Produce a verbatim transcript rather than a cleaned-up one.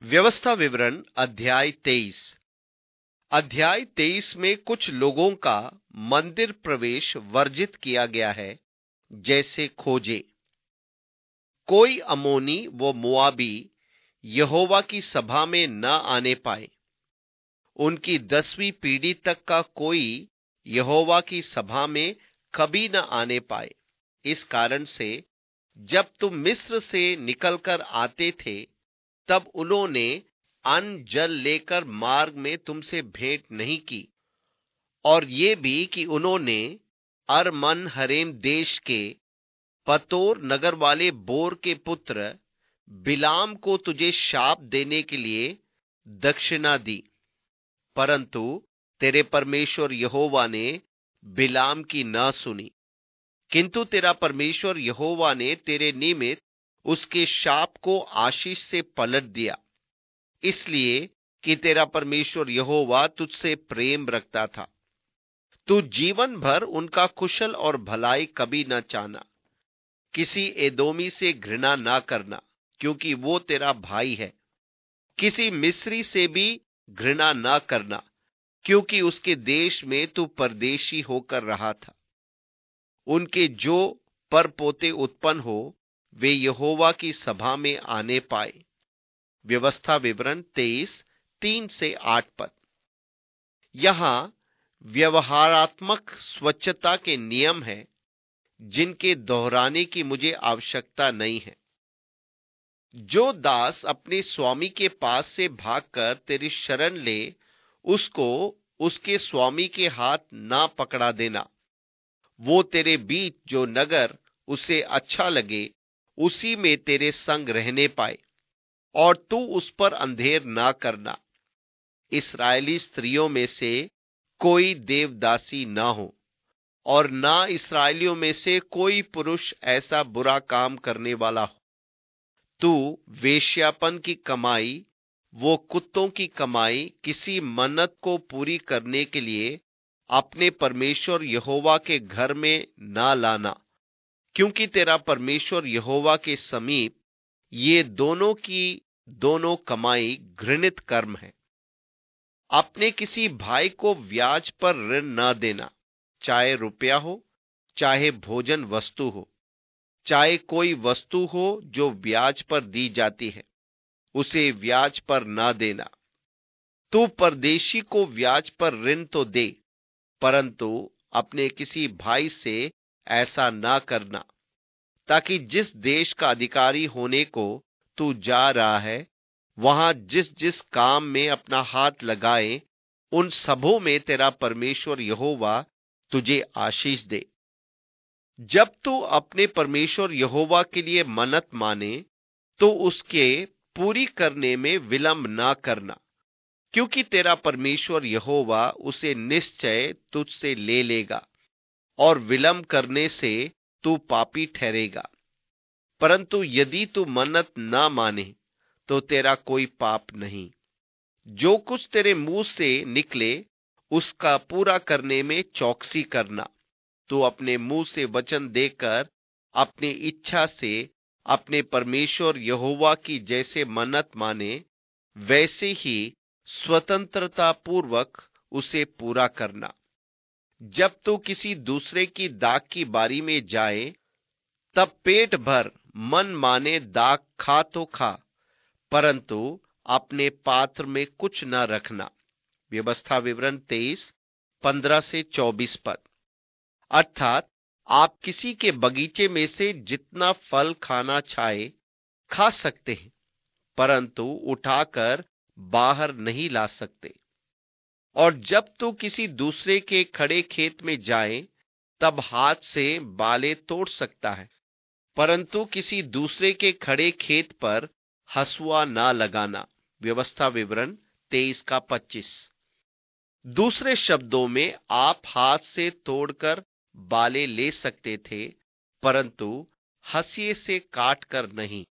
व्यवस्था विवरण अध्याय तेईस। अध्याय तेईस में कुछ लोगों का मंदिर प्रवेश वर्जित किया गया है, जैसे खोजे। कोई अमोनी व मोआबी यहोवा की सभा में न आने पाए। उनकी दसवीं पीढ़ी तक का कोई यहोवा की सभा में कभी न आने पाए। इस कारण से जब तुम मिस्र से निकलकर आते थे, तब उन्होंने अन्न जल लेकर मार्ग में तुमसे भेंट नहीं की, और ये भी कि उन्होंने अरमन हरेम देश के पतोर नगर वाले बोर के पुत्र बिलाम को तुझे शाप देने के लिए दक्षिणा दी। परंतु तेरे परमेश्वर यहोवा ने बिलाम की न सुनी, किंतु तेरा परमेश्वर यहोवा ने तेरे निमित्त उसके शाप को आशीष से पलट दिया, इसलिए कि तेरा परमेश्वर यहोवा तुझसे प्रेम रखता था। तू जीवन भर उनका कुशल और भलाई कभी न चाहना। किसी एदोमी से घृणा ना करना, क्योंकि वो तेरा भाई है। किसी मिस्री से भी घृणा ना करना, क्योंकि उसके देश में तू परदेशी होकर रहा था। उनके जो परपोते उत्पन्न हो, वे यहोवा की सभा में आने पाए। व्यवस्था विवरण तेईस तीन से आठ पद। यहां व्यवहारात्मक स्वच्छता के नियम हैं, जिनके दोहराने की मुझे आवश्यकता नहीं है। जो दास अपने स्वामी के पास से भागकर तेरी शरण ले, उसको उसके स्वामी के हाथ ना पकड़ा देना। वो तेरे बीच जो नगर उसे अच्छा लगे, उसी में तेरे संग रहने पाए, और तू उस पर अंधेर ना करना। इस्राएली स्त्रियों में से कोई देवदासी ना हो, और ना इस्राएलियों में से कोई पुरुष ऐसा बुरा काम करने वाला हो। तू वेश्यापन की कमाई, वो कुत्तों की कमाई, किसी मन्नत को पूरी करने के लिए अपने परमेश्वर यहोवा के घर में ना लाना, क्योंकि तेरा परमेश्वर यहोवा के समीप ये दोनों की दोनों कमाई घृणित कर्म है। अपने किसी भाई को ब्याज पर ऋण न देना, चाहे रुपया हो, चाहे भोजन वस्तु हो, चाहे कोई वस्तु हो जो ब्याज पर दी जाती है, उसे ब्याज पर न देना। तू परदेशी को ब्याज पर ऋण तो दे, परंतु अपने किसी भाई से ऐसा ना करना, ताकि जिस देश का अधिकारी होने को तू जा रहा है, वहां जिस जिस काम में अपना हाथ लगाए, उन सबों में तेरा परमेश्वर यहोवा तुझे आशीष दे। जब तू अपने परमेश्वर यहोवा के लिए मन्नत माने, तो उसके पूरी करने में विलंब ना करना, क्योंकि तेरा परमेश्वर यहोवा उसे निश्चय तुझसे ले लेगा, और विलंब करने से तू पापी ठहरेगा। परंतु यदि तू मन्नत ना माने, तो तेरा कोई पाप नहीं। जो कुछ तेरे मुंह से निकले, उसका पूरा करने में चौकसी करना। तू अपने मुंह से वचन देकर अपनी इच्छा से अपने परमेश्वर यहोवा की जैसे मन्नत माने, वैसे ही स्वतंत्रता पूर्वक उसे पूरा करना। जब तू किसी दूसरे की दाख की बारी में जाए, तब पेट भर मन माने दाख खा तो खा, परंतु अपने पात्र में कुछ न रखना। व्यवस्था विवरण तेईस पंद्रह से चौबीस पद। अर्थात आप किसी के बगीचे में से जितना फल खाना चाहे खा सकते हैं, परंतु उठाकर बाहर नहीं ला सकते। और जब तू किसी दूसरे के खड़े खेत में जाए, तब हाथ से बाले तोड़ सकता है, परंतु किसी दूसरे के खड़े खेत पर हसुआ ना लगाना। व्यवस्था विवरण तेईस का पच्चीस। दूसरे शब्दों में, आप हाथ से तोड़कर बाले ले सकते थे, परंतु हंसिए से काट कर नहीं।